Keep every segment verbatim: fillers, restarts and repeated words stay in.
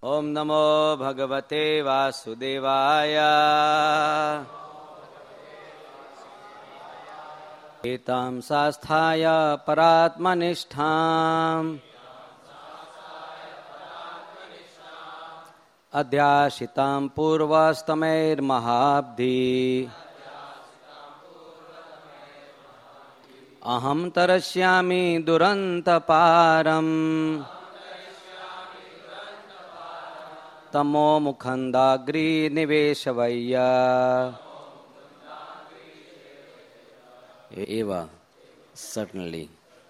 Om Namo Bhagavate Vasudevaya. Etam sasthaya paratmanishtham adhyashitam purvastamer mahabdi aham tarashyami durantaparam tamo mukhandagri niveshavaya. Eva, certainly.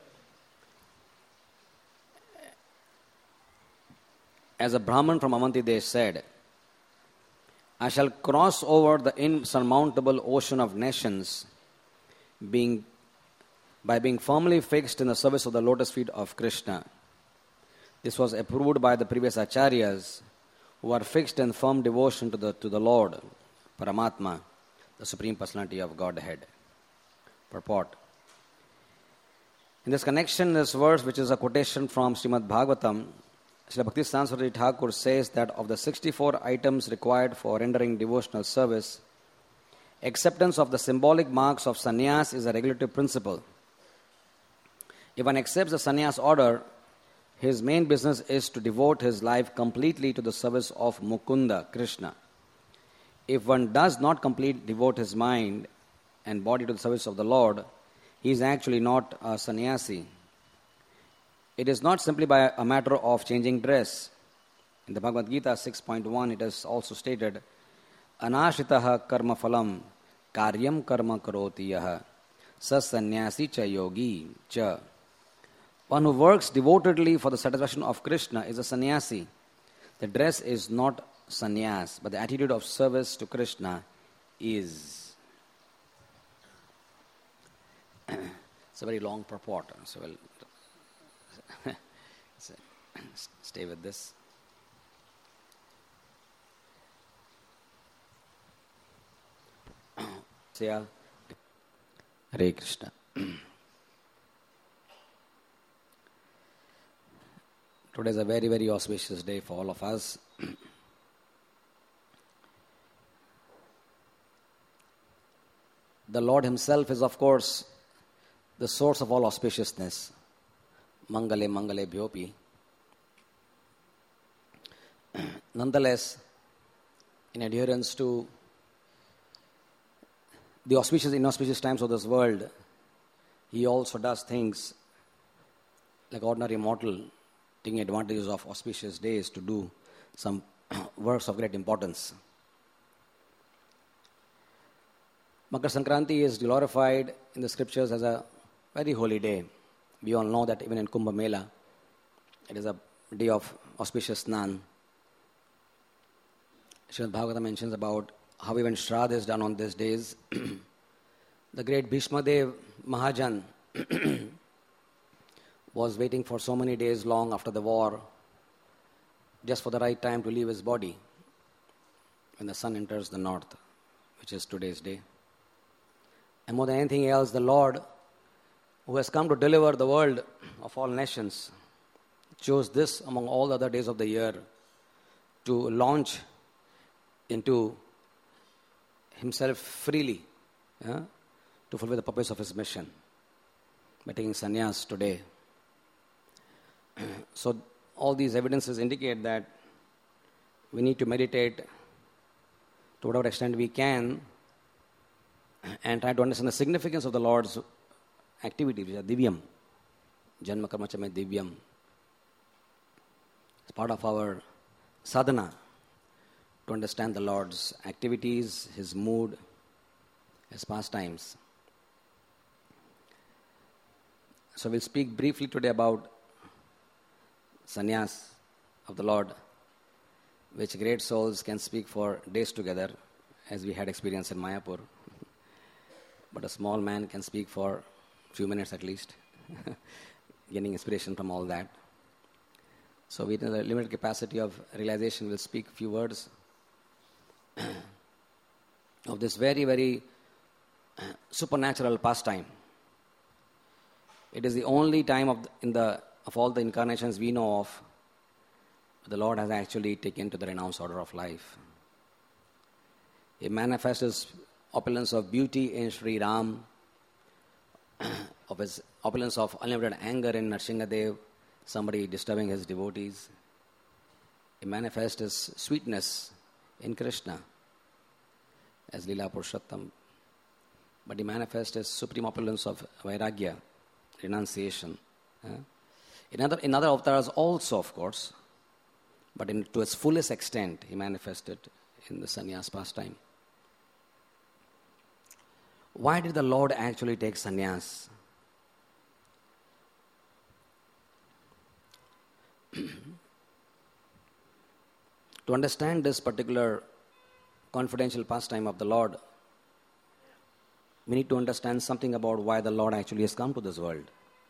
As a Brahman from Avanti Desh said, I shall cross over the insurmountable ocean of nations being, by being firmly fixed in the service of the lotus feet of Krishna. This was approved by the previous acharyas who are fixed in firm devotion to the, to the Lord, Paramatma, the Supreme Personality of Godhead. Purport. In this connection, this verse, which is a quotation from Srimad Bhagavatam, Srila Bhaktisiddhanta Saraswati Thakur says that of the sixty-four items required for rendering devotional service, acceptance of the symbolic marks of sannyas is a regulative principle. If one accepts the sannyas order, his main business is to devote his life completely to the service of Mukunda, Krishna. If one does not completely devote his mind and body to the service of the Lord, he is actually not a sannyasi. It is not simply by a matter of changing dress. In the Bhagavad Gita six point one, it is also stated, Anashitaha karma phalam karyam karma karoti yaha sa sannyasi cha yogi cha. One who works devotedly for the satisfaction of Krishna is a sannyasi. The dress is not sannyas, but the attitude of service to Krishna is. It's a very long purport, so we'll stay with this. Hare Krishna. Today is a very, very auspicious day for all of us. The Lord Himself is, of course, the source of all auspiciousness. Mangale Mangale Bhyopi. Nonetheless, in adherence to the auspicious, inauspicious times of this world, He also does things like ordinary mortal, taking advantages of auspicious days to do some works of great importance. Makar Sankranti is glorified in the scriptures as a very holy day. We all know that even in Kumbh Mela, it is a day of auspicious Snan. Srimad Bhagavatam mentions about how even Shraddha is done on these days. The great Bhishma Dev Mahajan was waiting for so many days long after the war, just for the right time to leave his body when the sun enters the north, which is today's day. And more than anything else, the Lord, who has come to deliver the world of all nations, chose this among all the other days of the year to launch into Himself freely, yeah, to fulfill the purpose of His mission by taking sannyas today. So all these evidences indicate that we need to meditate to whatever extent we can and try to understand the significance of the Lord's activity, which is divyam. Janma karma cha mein divyam. It's part of our sadhana to understand the Lord's activities, His mood, His pastimes. So we'll speak briefly today about sannyas of the Lord, which great souls can speak for days together, as we had experience in Mayapur. But a small man can speak for a few minutes at least, gaining inspiration from all that. So within the limited capacity of realization, we'll speak a few words of this very, very supernatural pastime. It is the only time of the, in the of all the incarnations we know of the Lord has actually taken to the renounced order of life. He manifests his opulence of beauty in Sri Ram, of his opulence of unlimited anger in Nrsingadev, somebody disturbing his devotees. He manifests his sweetness in Krishna as Leela Purushottam. But he manifests his supreme opulence of Vairagya, renunciation. Uh, in, other, in other avatars also, of course, but in, to its fullest extent, he manifested in the sannyas pastime. Why did the Lord actually take sannyas? To understand this particular confidential pastime of the Lord, we need to understand something about why the Lord actually has come to this world.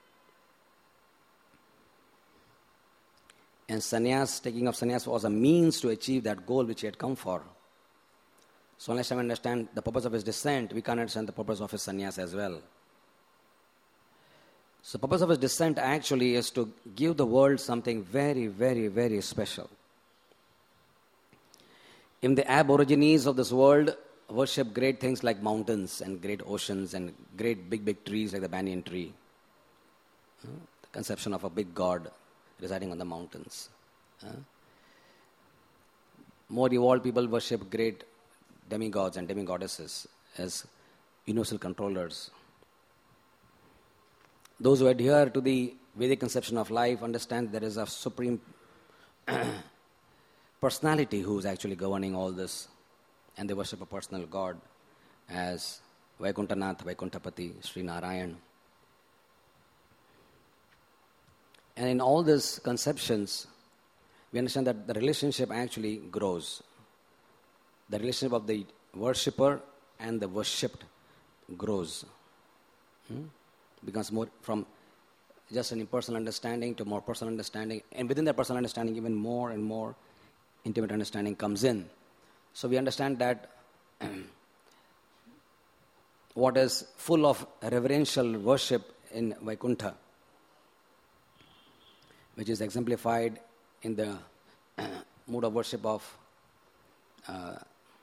And sannyas, taking of sannyas was a means to achieve that goal which he had come for. So unless we understand the purpose of his descent, we can't understand the purpose of his sannyas as well. So the purpose of his descent actually is to give the world something very, very, very special. If the aborigines of this world worship great things like mountains and great oceans and great big, big trees like the banyan tree, the conception of a big god residing on the mountains. More evolved people worship great demigods and demigoddesses as universal controllers. Those who adhere to the Vedic conception of life understand there is a supreme personality who is actually governing all this, and they worship a personal god as Vaikuntanath, Vaikuntapati, Sri Narayan. And in all these conceptions, we understand that the relationship actually grows. The relationship of the worshipper and the worshipped grows. Hmm? Becomes more from just an impersonal understanding to more personal understanding. And within that personal understanding, even more and more intimate understanding comes in. So we understand that what is full of reverential worship in Vaikuntha, which is exemplified in the mood of worship of uh,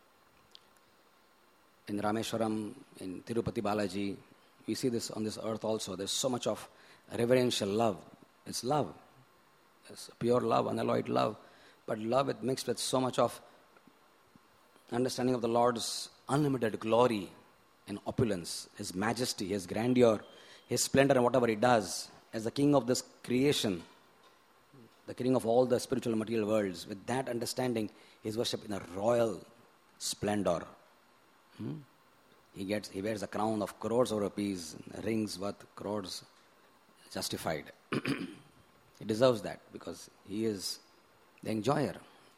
in Rameshwaram, in Tirupati Balaji. We see this on this earth also. There's so much of reverential love. It's love. It's pure love, unalloyed love. But love it mixed with so much of understanding of the Lord's unlimited glory and opulence, His majesty, His grandeur, His splendor and whatever He does. As the King of this creation, the King of all the spiritual and material worlds, with that understanding, He is worshipped in a royal splendor. Hmm? He gets, he wears a crown of crores of rupees, rings worth crores, justified. He deserves that because he is the enjoyer.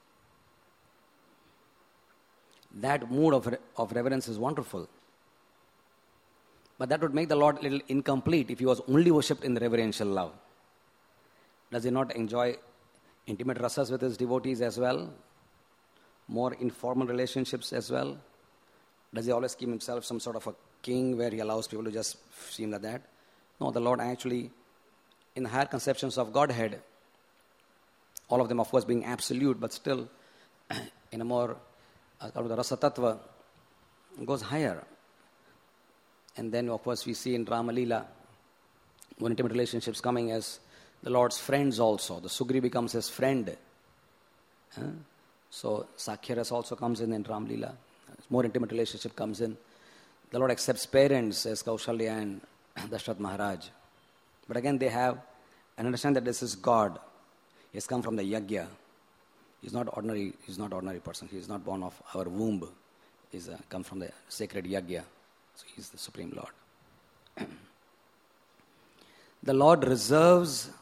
That mood of, of reverence is wonderful. But that would make the Lord a little incomplete if he was only worshipped in reverential love. Does he not enjoy intimate rasas with his devotees as well? More informal relationships as well? Does he always keep himself some sort of a king where he allows people to just see him like that? No, the Lord actually, in higher conceptions of Godhead, all of them of course being absolute, but still in a more, uh, the Rasa Tattva goes higher. And then of course we see in Rama Leela, when intimate relationships coming as the Lord's friends also. The Sugri becomes his friend. Huh? So Sakyaras also comes in in Ram Leela. More intimate relationship comes in. The Lord accepts parents as Kaushalya and Dashrath Maharaj. But again they have and understand that this is God. He has come from the yajna. He's not ordinary, he's not ordinary person. He is not born of our womb. He's uh, come from the sacred yajna. So he's the Supreme Lord. The Lord reserves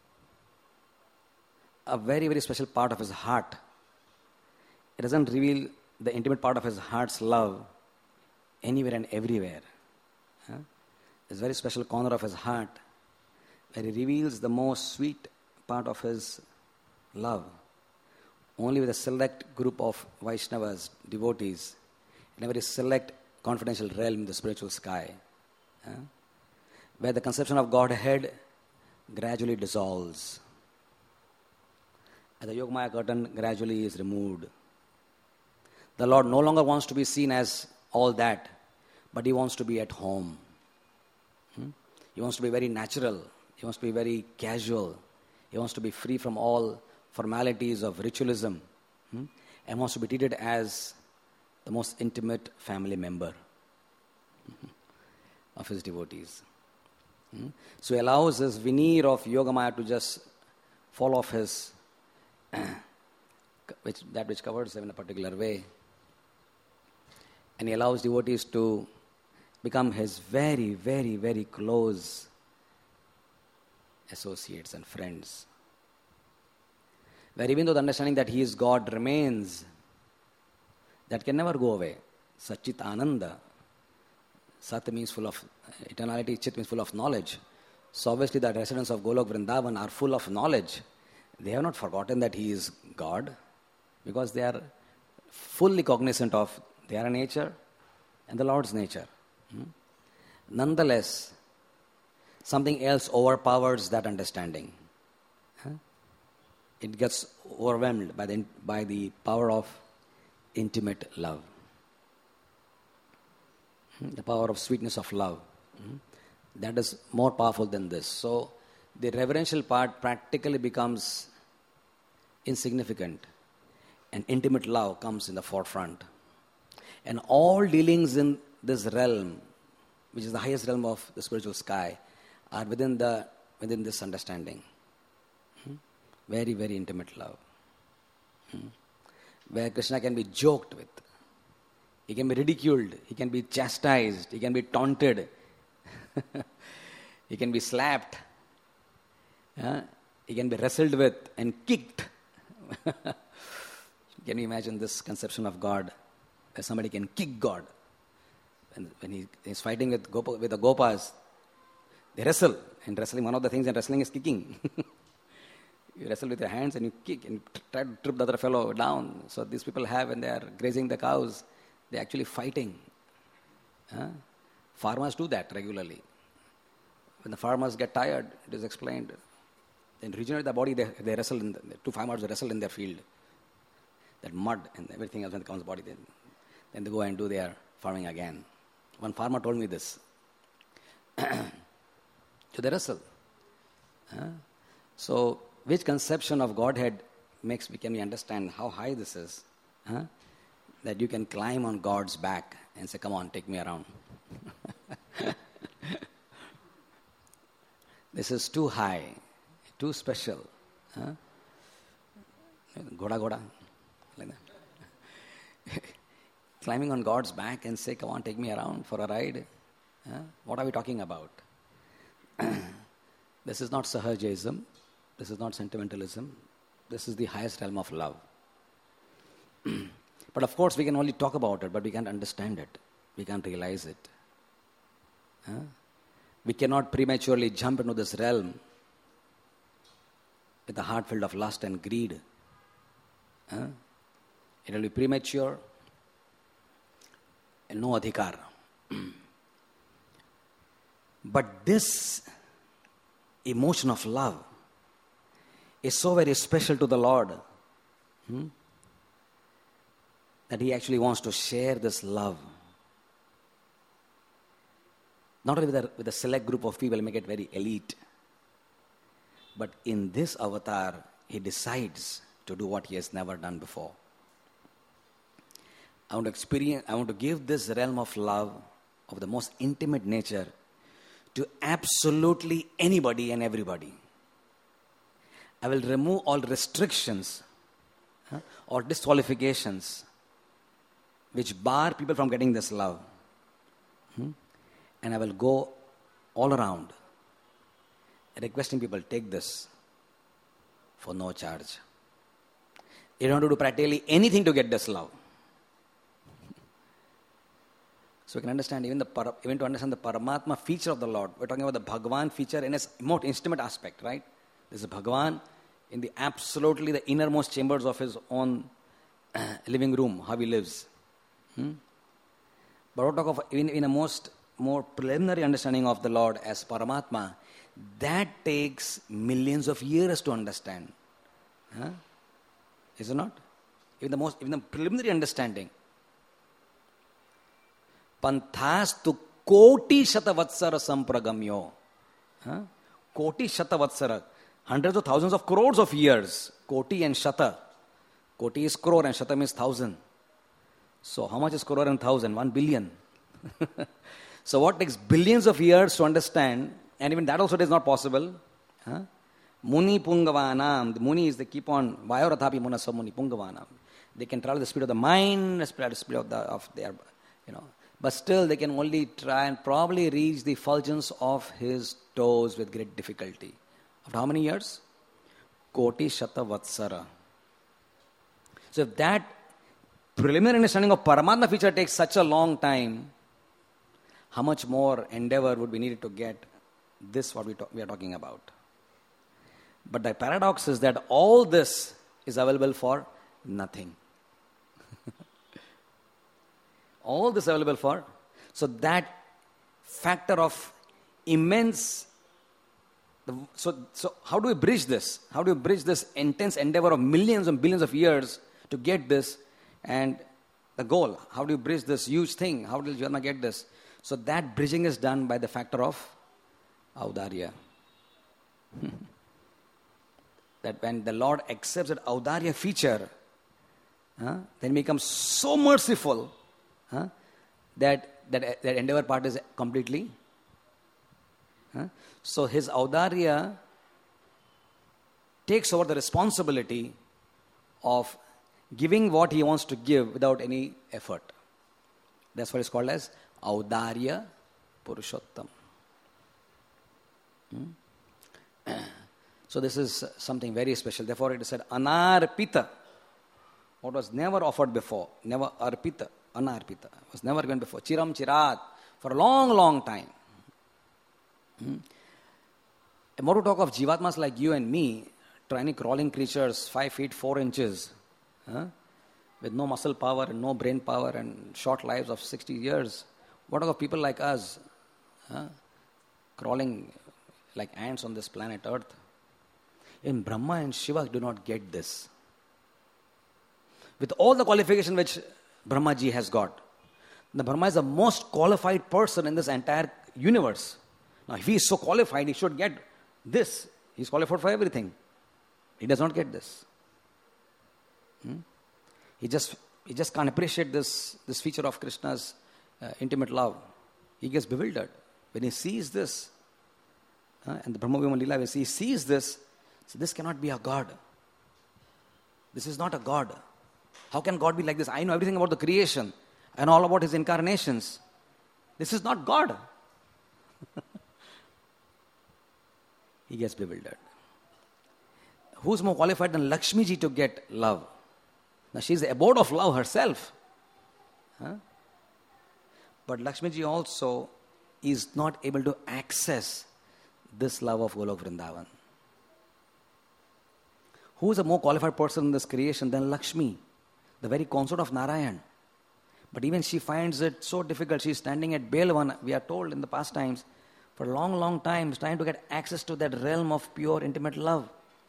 a very, very special part of his heart. It doesn't reveal the intimate part of his heart's love anywhere and everywhere. Huh? There's a very special corner of his heart where he reveals the most sweet part of his love. Only with a select group of Vaishnavas, devotees, in a very select confidential realm, the spiritual sky, huh? Where the conception of Godhead gradually dissolves. And the Yogamaya curtain gradually is removed. The Lord no longer wants to be seen as all that, but He wants to be at home. Hmm? He wants to be very natural. He wants to be very casual. He wants to be free from all formalities of ritualism. Hmm? And wants to be treated as the most intimate family member of His devotees. Hmm? So He allows this veneer of Yogamaya to just fall off His, which, that which covers Him in a particular way. And He allows devotees to become His very, very, very close associates and friends. Where even though the understanding that He is God remains, that can never go away. Satchit Ananda. Sat means full of eternality, Chit means full of knowledge. So obviously the residents of Golok Vrindavan are full of knowledge. They have not forgotten that He is God, because they are fully cognizant of their nature and the Lord's nature. Hmm? Nonetheless, something else overpowers that understanding. Huh? It gets overwhelmed by the, by the power of intimate love. Hmm? The power of sweetness of love. Hmm? That is more powerful than this. So, the reverential part practically becomes insignificant, and intimate love comes in the forefront. And all dealings in this realm, which is the highest realm of the spiritual sky, are within the within this understanding. Hmm? Very, very intimate love. Hmm? Where Krishna can be joked with. He can be ridiculed. He can be chastised. He can be taunted. He can be slapped. Uh, he can be wrestled with and kicked. Can you imagine this conception of God? Where somebody can kick God. When, when he is fighting with, Gopa, with the Gopas, they wrestle. And wrestling, one of the things in wrestling is kicking. You wrestle with your hands and you kick and try to trip the other fellow down. So these people have, when they are grazing the cows, they're actually fighting. Huh? Farmers do that regularly. When the farmers get tired, it is explained. Then regenerate the body, they, they wrestle in the, the two farmers wrestle in their field. That mud and everything else when it comes to the body, then, then they go and do their farming again. One farmer told me this. So they wrestle. Huh? So which conception of Godhead makes we can we understand how high this is? Huh? That you can climb on God's back and say, come on, take me around. This is too high, too special. Huh? Goda goda. Like that. Climbing on God's back and say, come on, take me around for a ride. Huh? What are we talking about? This is not Sahajaism. This is not sentimentalism. This is the highest realm of love. But of course, we can only talk about it, but we can't understand it. We can't realize it. Huh? We cannot prematurely jump into this realm with a heart filled of lust and greed. Huh? It will be premature and no adhikar. But this emotion of love is so very special to the Lord, hmm, that He actually wants to share this love. Not only with a, with a select group of people, make it very elite. But in this avatar, He decides to do what He has never done before. I want to experience, I want to give this realm of love of the most intimate nature to absolutely anybody and everybody. I will remove all restrictions, huh, or disqualifications which bar people from getting this love. Hmm? And I will go all around requesting people, take this for no charge. You don't have to do practically anything to get this love. So we can understand, even the para, even to understand the Paramatma feature of the Lord, we're talking about the Bhagavan feature in its most intimate aspect, right? This is Bhagavan in the absolutely the innermost chambers of His own uh, living room, how He lives. Hmm? But we'll talk of in, in a most more preliminary understanding of the Lord as Paramatma, that takes millions of years to understand. Huh? Is it not? Even the most, even the preliminary understanding. Panthastu koti shatavatsara sampragamyo. Huh? Koti shatavatsara. Hundreds of thousands of crores of years. Koti and shata. Koti is crore and shata means thousand. So how much is crore and thousand? One billion. So what takes billions of years to understand, and even that also is not possible. Huh? Muni pungavanam. The Muni is they keep on vayorathapi munasa muni pungavanam. They can travel the speed of the mind, the speed of the of their, you know. But still they can only try and probably reach the fulgence of his toes with great difficulty. After how many years? Koti shata vatsara. So if that preliminary understanding of Paramatma feature takes such a long time, how much more endeavor would be needed to get this what we, talk, we are talking about? But the paradox is that all this is available for nothing. All this available for, so that factor of immense, so, so how do we bridge this? How do we bridge this intense endeavor of millions and billions of years to get this and the goal? How do you bridge this huge thing? How will Jivatma get this? So that bridging is done by the factor of Audarya. That when the Lord accepts that Audarya feature, huh, then he becomes so merciful, huh, that, that that endeavor part is completely. Huh? So his Audarya takes over the responsibility of giving what he wants to give without any effort. That's what is called as Audarya Purushottam. Hmm? So this is something very special. Therefore it is said Anarpita. What was never offered before. Never Arpita. Anarpita. Was never given before. Chiram Chirat. For a long, long time. Hmm? And more to talk of Jivatmas like you and me, tiny crawling creatures, five feet, four inches, huh? With no muscle power and no brain power and short lives of sixty years. What of people like us, huh? Crawling like ants on this planet Earth? In Brahma and Shiva do not get this. With all the qualification which Brahmaji has got, the Brahma is the most qualified person in this entire universe. Now, if he is so qualified, he should get this. He is qualified for everything. He does not get this. Hmm? He just he just can't appreciate this, this feature of Krishna's uh, intimate love. He gets bewildered. When he sees this, uh, and the Brahma Vimana Leela, when he sees this, so this cannot be a God. This is not a God. How can God be like this? I know everything about the creation and all about his incarnations. This is not God. He gets bewildered. Who's more qualified than Lakshmi ji to get love? Now she is the abode of love herself. Huh? But Lakshmi ji also is not able to access this love of Golok Vrindavan. Who is a more qualified person in this creation than Lakshmi, the very consort of Narayan? But even she finds it so difficult. She is standing at Belvan, we are told in the past times, for a long, long time, trying to get access to that realm of pure, intimate love.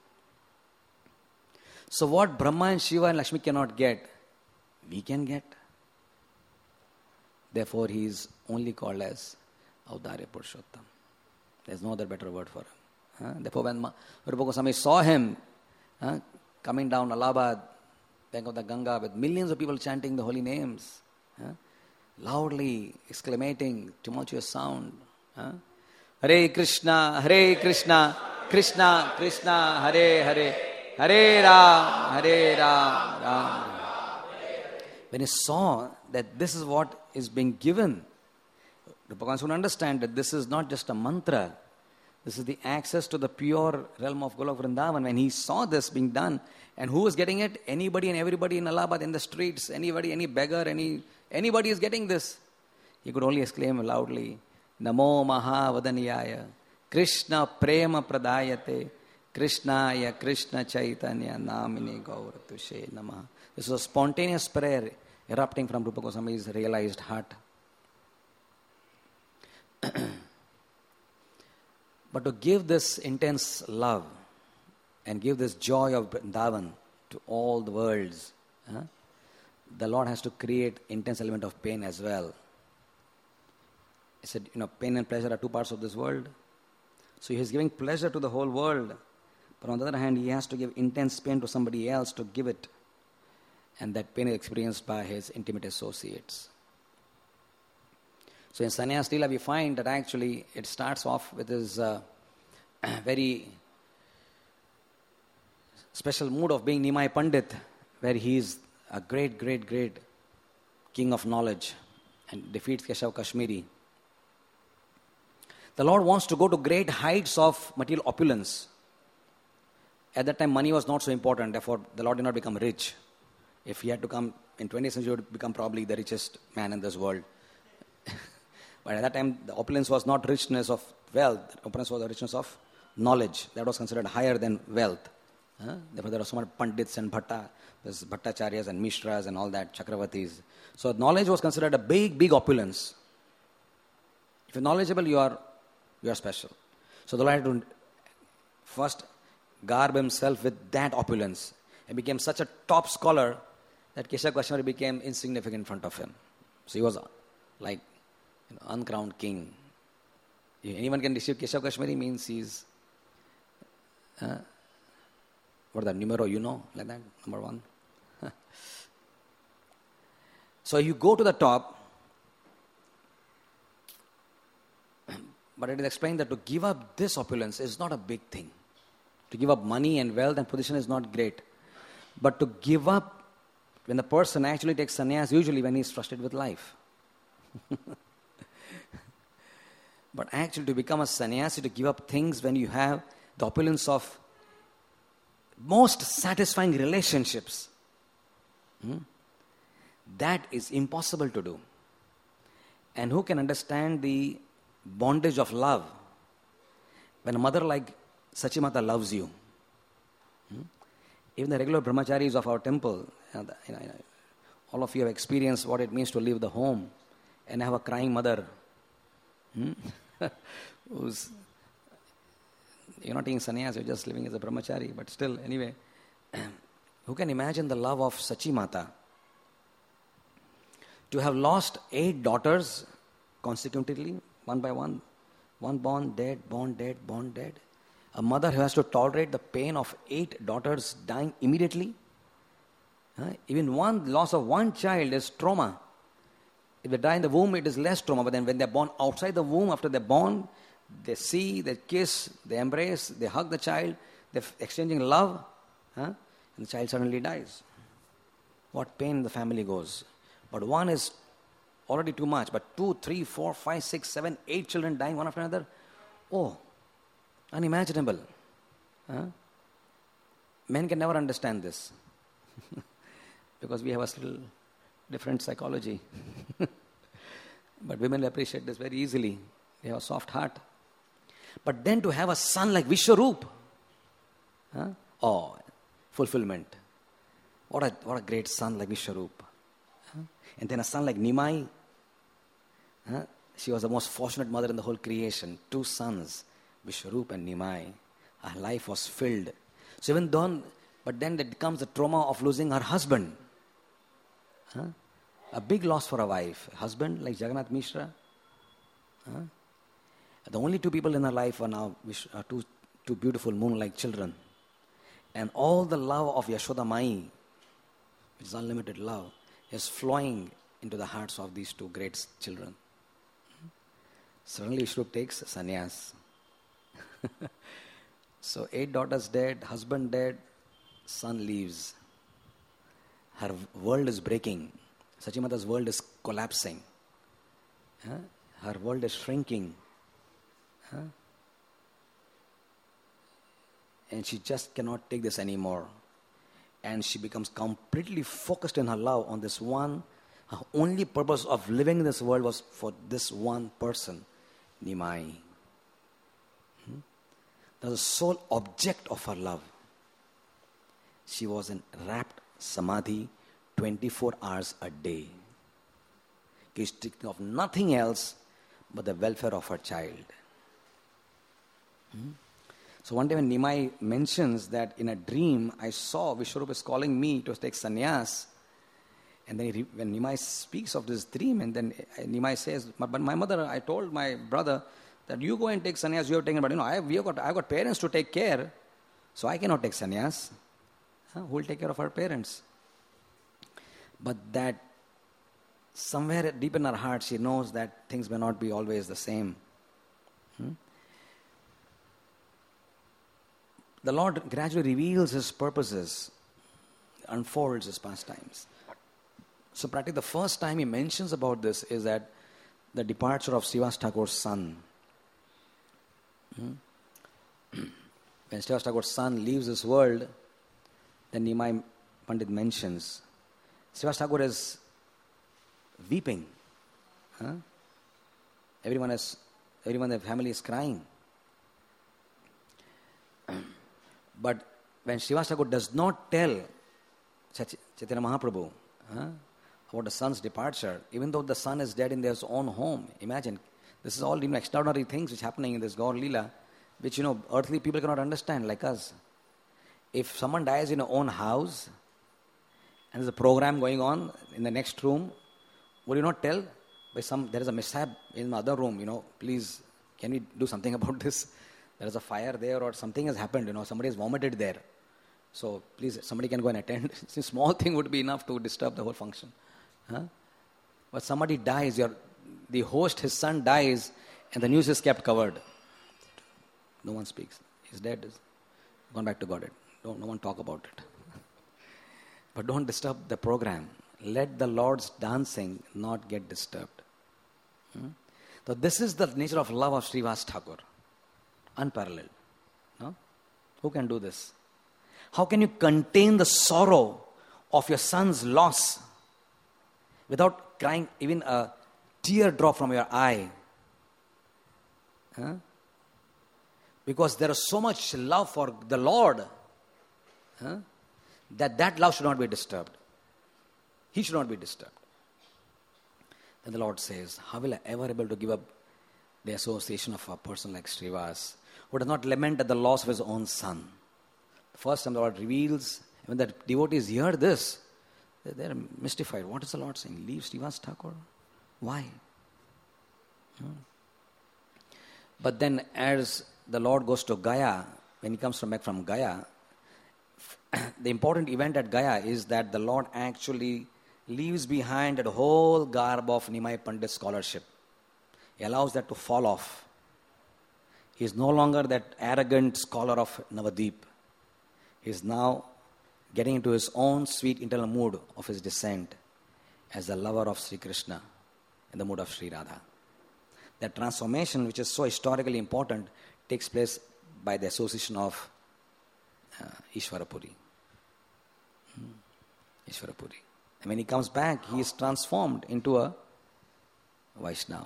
So what Brahma and Shiva and Lakshmi cannot get, we can get. Therefore, he is only called as Audarya Purushottam. There is no other better word for him. Huh? Therefore, when Rupa Goswami saw him huh, coming down Allahabad, bank of the Ganga, with millions of people chanting the holy names, huh, loudly exclamating, tumultuous sound, huh? Hare Krishna, Hare Krishna, Krishna, Krishna, Hare Hare, Hare Ram, Hare Ram, Ram. When he saw that this is what is being given, Rupa Goswami would understand that this is not just a mantra. This is the access to the pure realm of Golok Vrindavan. When he saw this being done, and who is getting it? Anybody and everybody in Allahabad, in the streets, anybody, any beggar, any anybody is getting this. He could only exclaim loudly, Namo Mahavadaniyaya, Krishna Prema Pradayate, Krishnaya Krishna Chaitanya Namini Gauratushe Namaha. This was a spontaneous prayer erupting from Rupa Goswami's realized heart. But to give this intense love and give this joy of Vrindavan, to all the worlds, huh, the Lord has to create intense element of pain as well. He said, you know, pain and pleasure are two parts of this world. So he is giving pleasure to the whole world. But on the other hand, he has to give intense pain to somebody else to give it. And that pain is experienced by his intimate associates. So in Sannyas Leela, we find that actually it starts off with his uh, very special mood of being Nimai Pandit, where he is a great, great, great king of knowledge and defeats Keshav Kashmiri. The Lord wants to go to great heights of material opulence. At that time, money was not so important. Therefore, the Lord did not become rich. If he had to come in twentieth century, he would become probably the richest man in this world. But at that time, the opulence was not richness of wealth. The opulence was the richness of knowledge. That was considered higher than wealth. Huh? Therefore, there were so many Pandits and Bhatta, there's Bhattacharyas and Mishras and all that, Chakravartis. So knowledge was considered a big, big opulence. If you're knowledgeable, you are you are special. So the Lord had to first garb himself with that opulence and became such a top scholar that Keshav Kashmiri became insignificant in front of him. So he was like, you know, uncrowned king. If anyone can receive Keshav Kashmiri means he's uh, what is that, numero uno, like that, number one. So you go to the top, but it is explained that to give up this opulence is not a big thing. To give up money and wealth and position is not great. But to give up, when the person actually takes sannyas, usually when he is frustrated with life. But actually to become a sannyasi, to give up things when you have the opulence of most satisfying relationships, hmm, that is impossible to do. And who can understand the bondage of love? When a mother like Sachimata loves you, hmm, even the regular brahmacharis of our temple, you know, the, you know, all of you have experienced what it means to leave the home and have a crying mother, hmm, who's, you're not taking sannyas, you're just living as a brahmachari, but still, anyway, who can imagine the love of Sachimata? To have lost eight daughters consecutively, one by one, one born, dead, born, dead, born, dead. A mother who has to tolerate the pain of eight daughters dying immediately. Huh? Even one loss of one child is trauma. If they die in the womb, it is less trauma. But then when they're born outside the womb, after they're born, they see, they kiss, they embrace, they hug the child, they're exchanging love, huh? And the child suddenly dies. What pain the family goes. But one is already too much. But two, three, four, five, six, seven, eight children dying one after another, oh, unimaginable. Huh? Men can never understand this. Because we have a little different psychology. But women appreciate this very easily. They have a soft heart. But then to have a son like Vishwaroop, huh? Oh, fulfillment. What a what a great son like Vishwaroop. Huh? And then a son like Nimai. Huh? She was the most fortunate mother in the whole creation. Two sons, Vishwaroop and Nimai. Her life was filled. So even though, but then there comes the trauma of losing her husband. Huh? A big loss for a wife. Husband like Jagannath Mishra. Huh? The only two people in her life are now are two, two beautiful moon-like children. And all the love of Yashoda Mai, which is unlimited love, is flowing into the hearts of these two great children. Suddenly Vishwaroop takes sannyas. So eight daughters dead, husband dead, son leaves. Her world is breaking. Sachimata's world is collapsing. Huh? Her world is shrinking. Huh? And she just cannot take this anymore. And she becomes completely focused in her love on this one. Her only purpose of living in this world was for this one person, Nimai. Hmm? That was the sole object of her love. She was in rapt samadhi twenty-four hours a day. She's thinking of nothing else but the welfare of her child. Hmm? So one day when Nimai mentions that in a dream I saw Vishwarupa is calling me to take sannyas, and then he, when Nimai speaks of this dream, and then Nimai says, but my mother, I told my brother that you go and take sannyas, you have taken, but you know, I have, we have got, I have got parents to take care, so I cannot take sannyas. Huh? Who will take care of our parents? But that somewhere deep in her heart, she knows that things may not be always the same. Hmm? The Lord gradually reveals His purposes, unfolds His pastimes. So practically the first time He mentions about this is at the departure of Srivas Thakur's son. Hmm? When Srivas Thakur's son leaves this world, then Nimai Pandit mentions, Srivas Thakur is weeping. Huh? Everyone is, everyone in the family is crying. But when Srivas Thakur does not tell Ch- Chaitanya Mahaprabhu huh, about the son's departure, even though the son is dead in their own home, imagine, this is all you know, extraordinary things which are happening in this Gaur Leela, which you know earthly people cannot understand like us. If someone dies in a own house, and there's a program going on in the next room, would you not tell? By some, there is a mishap in the other room, you know, please, can we do something about this? There is a fire there or something has happened, you know, somebody has vomited there. So please, somebody can go and attend. A small thing would be enough to disturb the whole function. Huh? But somebody dies, your, the host, his son dies, and the news is kept covered. No one speaks. He's dead. He's gone back to God. Don't, no one talk about it. But don't disturb the program. Let the Lord's dancing not get disturbed. Hmm? So this is the nature of love of Srivas Thakur. Unparalleled. No? Who can do this? How can you contain the sorrow of your son's loss without crying even a tear drop from your eye? Huh? Because there is so much love for the Lord huh, that that love should not be disturbed. He should not be disturbed. Then the Lord says, how will I ever be able to give up the association of a person like Srivas, who does not lament at the loss of his own son? The first time the Lord reveals, when the devotees hear this, they are mystified. What is the Lord saying? Leave Srivas Thakur? Why? Hmm. But then as the Lord goes to Gaya, when he comes from back from Gaya, the important event at Gaya is that the Lord actually leaves behind that whole garb of Nimai Pandit scholarship. He allows that to fall off. He is no longer that arrogant scholar of Navadip. He is now getting into his own sweet internal mood of his descent as the lover of Sri Krishna in the mood of Sri Radha. That transformation, which is so historically important, takes place by the association of uh, Ishwarapuri. Hmm. Ishwarapuri. And when he comes back, he is transformed into a Vaishnava,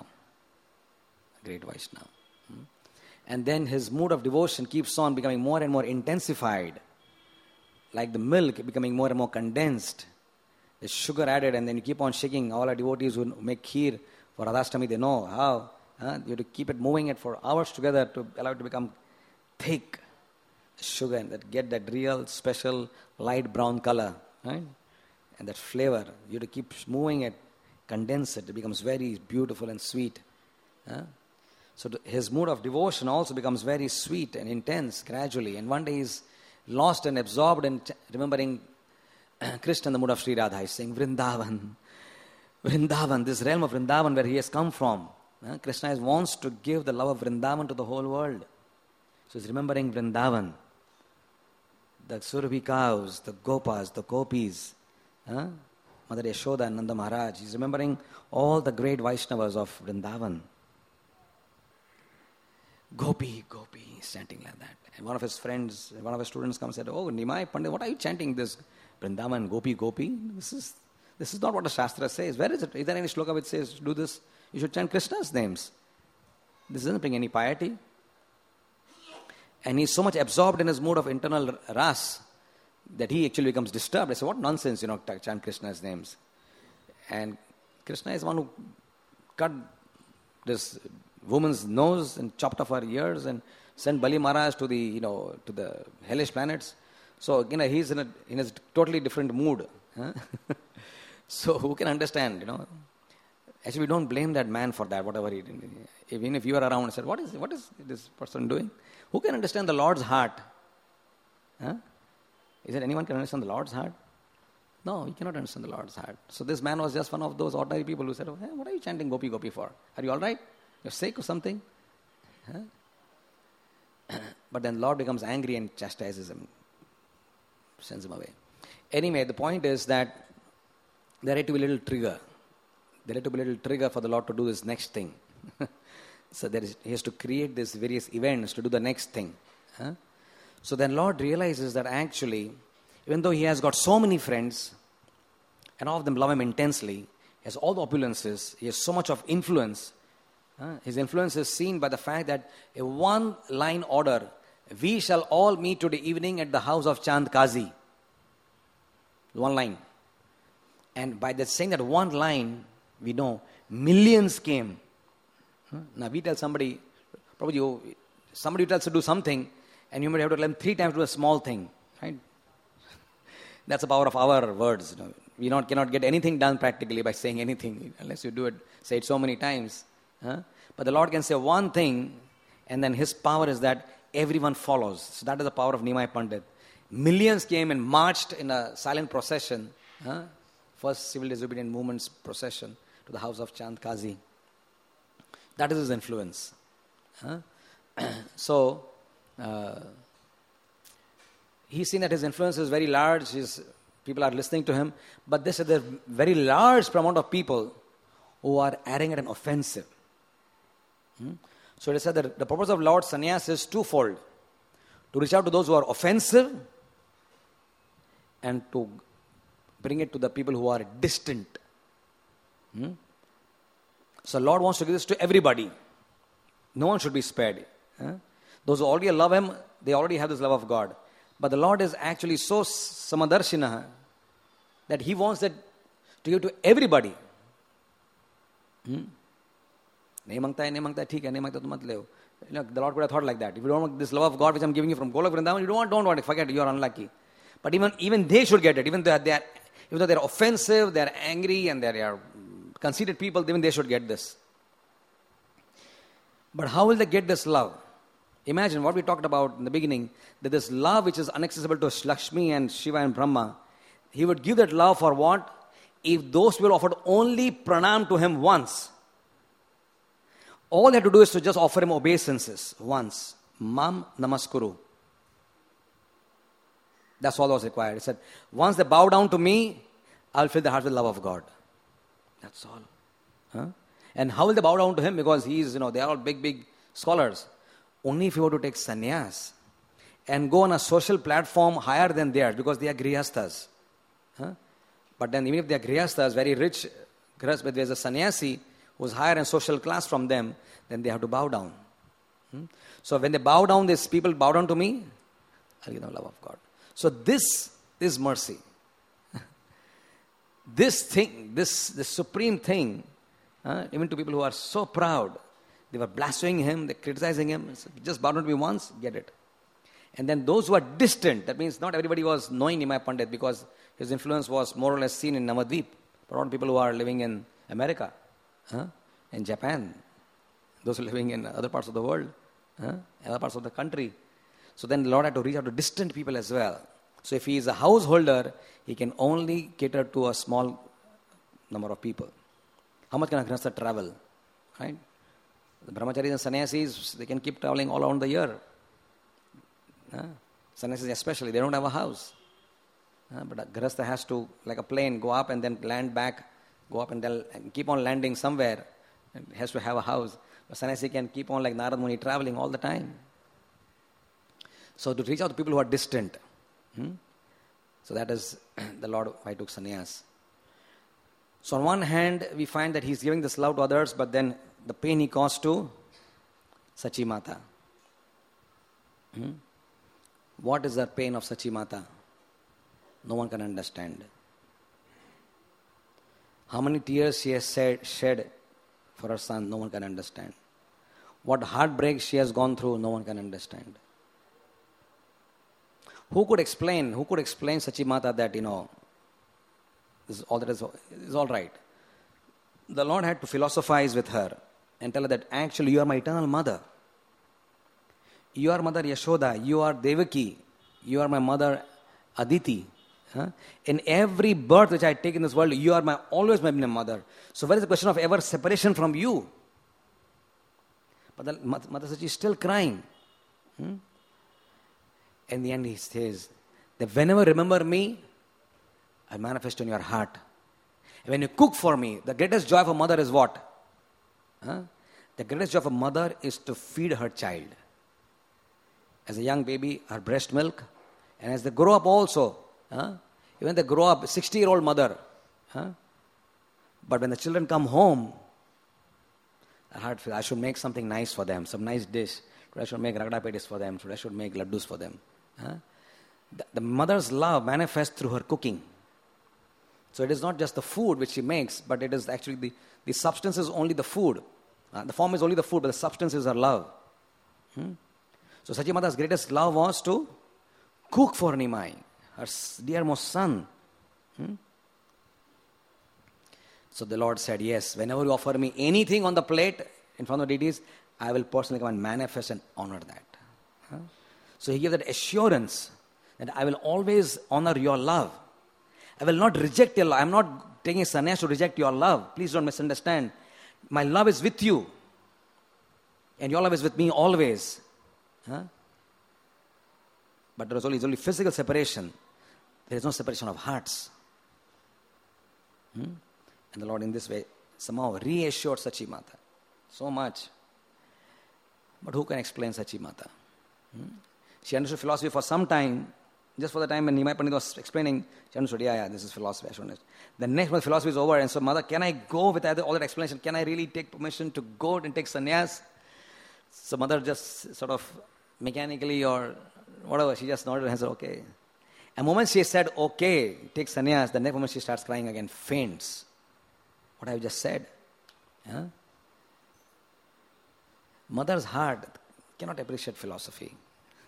a great Vaishnava. Hmm. And then his mood of devotion keeps on becoming more and more intensified, like the milk becoming more and more condensed. There's sugar added, and then you keep on shaking. All our devotees who make kheer for Radhashtami, they know how. Huh? You have to keep it moving it for hours together to allow it to become thick sugar and that get that real special light brown color, right? And that flavor. You have to keep moving it, condense it. It becomes very beautiful and sweet. Huh? So his mood of devotion also becomes very sweet and intense gradually. And one day he's lost and absorbed in t- remembering Krishna in the mood of Sri Radha. He's saying, Vrindavan, Vrindavan, this realm of Vrindavan where he has come from. Uh, Krishna is, wants to give the love of Vrindavan to the whole world. So he's remembering Vrindavan. The Surabhi cows, the Gopas, the Gopis, uh, Mother Yashoda and Nanda Maharaj. He's remembering all the great Vaishnavas of Vrindavan. Gopi, Gopi, he's chanting like that. And one of his friends, one of his students comes and said, oh, Nimai Pandit, what are you chanting this Vrindavan, Gopi, Gopi? This is this is not what the Shastra says. Where is it? Is there any shloka which says, do this? You should chant Krishna's names. This doesn't bring any piety. And he's so much absorbed in his mood of internal ras that he actually becomes disturbed. I say, what nonsense, you know, to chant Krishna's names. And Krishna is one who cut this woman's nose and chopped off her ears and send Bali Maharaj to the, you know, to the hellish planets. So, you know, he's in a, in a totally different mood. Huh? So, who can understand, you know? Actually, we don't blame that man for that, whatever he did. Even if you were around and said, what is, what is this person doing? Who can understand the Lord's heart? Huh? Is there anyone can understand the Lord's heart? No, we cannot understand the Lord's heart. So this man was just one of those ordinary people who said, oh, hey, what are you chanting Gopi Gopi for? Are you all right? You're sick or something? Huh? But then Lord becomes angry and chastises him, sends him away. Anyway, the point is that there had to be a little trigger. There had to be a little trigger for the Lord to do this next thing. So there is, he has to create these various events to do the next thing. Huh? So then Lord realizes that actually, even though he has got so many friends, and all of them love him intensely, he has all the opulences, he has so much of influence. Uh, his influence is seen by the fact that a one-line order, we shall all meet today evening at the house of Chand Kazi. One line. And by that saying that one line, we know millions came. Huh? Now we tell somebody, probably you, somebody tells to do something, and you might have to tell them three times to do a small thing. Right? That's the power of our words. You know. We not, cannot get anything done practically by saying anything, unless you do it, say it so many times. Huh? But the Lord can say one thing, and then His power is that everyone follows. So that is the power of Nimai Pandit. Millions came and marched in a silent procession, huh? First civil disobedient movement's procession to the house of Chand Kazi. That is his influence. Huh? So, uh, he's seen that his influence is very large. His, people are listening to him. But this is a very large amount of people who are arrogant and offensive. Hmm? So it is said that the purpose of Lord Sannyas is twofold. To reach out to those who are offensive and to bring it to the people who are distant. Hmm? So Lord wants to give this to everybody. No one should be spared. Huh? Those who already love Him, they already have this love of God. But the Lord is actually so samadarshina that He wants that to give to everybody. Hmm? Nahi mangta hai, nahi mangta hai, theek hai, nahi mangta to mat leo. You know, the Lord could have thought like that. If you don't want this love of God which I'm giving you from Golok Vrindavan, you don't want, don't want it. Forget it, you are unlucky. But even, even they should get it. Even though they are, even though they are offensive, they are angry, and they are conceited people, even they should get this. But how will they get this love? Imagine what we talked about in the beginning, that this love which is inaccessible to Lakshmi and Shiva and Brahma, He would give that love for what? If those people offered only pranam to Him once. All they have to do is to just offer Him obeisances once. Mam namaskuru. That's all that was required. He said, once they bow down to me, I'll fill their heart with love of God. That's all. Huh? And how will they bow down to Him? Because He is, you know, they are all big, big scholars. Only if you were to take sannyas and go on a social platform higher than theirs, because they are grihasthas. Huh? But then even if they are grihasthas, very rich, but there's a sannyasi who's higher in social class from them, then they have to bow down. Hmm? So when they bow down, these people bow down to me, I'll give them love of God. So this is mercy. This thing, this, this supreme thing, uh, even to people who are so proud, they were blaspheming Him, they're criticizing Him, just bow down to me once, get it. And then those who are distant, that means not everybody was knowing Nimai Pandit because his influence was more or less seen in Navadvip. But all people who are living in America, huh? in Japan, those who are living in other parts of the world, huh? other parts of the country. So then the Lord had to reach out to distant people as well. So if He is a householder, He can only cater to a small number of people. How much can a grihastha travel? Right? The brahmacharis and sannyasis, they can keep traveling all around the year. Huh? Sannyasis especially, they don't have a house. Huh? But a grihastha has to, like a plane, go up and then land back, go up and then and keep on landing somewhere. It has to have a house. But sannyasi can keep on like Narad Muni traveling all the time. So to reach out to people who are distant. Hmm? So that is the Lord why took sannyas. So on one hand, we find that He's giving this love to others, but then the pain He caused to Sachi Mata. Hmm? What is the pain of Sachi Mata? No one can understand. How many tears she has shed, shed for her son, no one can understand. What heartbreak she has gone through, no one can understand. Who could explain, who could explain Sachi Mata that, you know, this is all that is, is all right. The Lord had to philosophize with her and tell her that actually you are my eternal mother. You are Mother Yashoda, you are Devaki, you are my mother Aditi. Huh? In every birth which I take in this world, you are my always my mother. So where is the question of ever separation from you? But the Mother Sachi is still crying. Hmm? In the end he says that whenever you remember me, I manifest in your heart. And when you cook for me, the greatest joy of a mother is what? Huh? The greatest joy of a mother is to feed her child. As a young baby, her breast milk. And as they grow up also, huh? Even they grow up, sixty-year-old mother. Huh? But when the children come home, her heart feels, I should make something nice for them, some nice dish. Today I should make ragda petis for them. Today I should make laddus for them. Huh? The, the mother's love manifests through her cooking. So it is not just the food which she makes, but it is actually the, the substance is only the food. Uh, the form is only the food, but the substance is her love. Hmm? So Sachi Mata's greatest love was to cook for Nimai, her dearmost son. Hmm? So the Lord said, yes, whenever you offer me anything on the plate in front of the deities, I will personally come and manifest and honor that. Huh? So he gave that assurance that I will always honor your love. I will not reject your love. I am not taking a sannyas to reject your love. Please don't misunderstand. My love is with you. And your love is with me always. Huh? But there is only, only physical separation. There is no separation of hearts. Hmm? And the Lord in this way somehow reassured Sachi Mata so much. But who can explain Sachi Mata? Hmm? She understood philosophy for some time. Just for the time when Nimai Pandit was explaining, she understood, yeah, yeah, this is philosophy. I should understand. The next month philosophy is over, and so, Mother, can I go with all that explanation? Can I really take permission to go and take sannyas? So Mother just sort of mechanically or whatever, she just nodded and said, okay. And the moment she said, okay, take sannyas, the next moment she starts crying again, faints. What I have just said. Huh? Mother's heart cannot appreciate philosophy.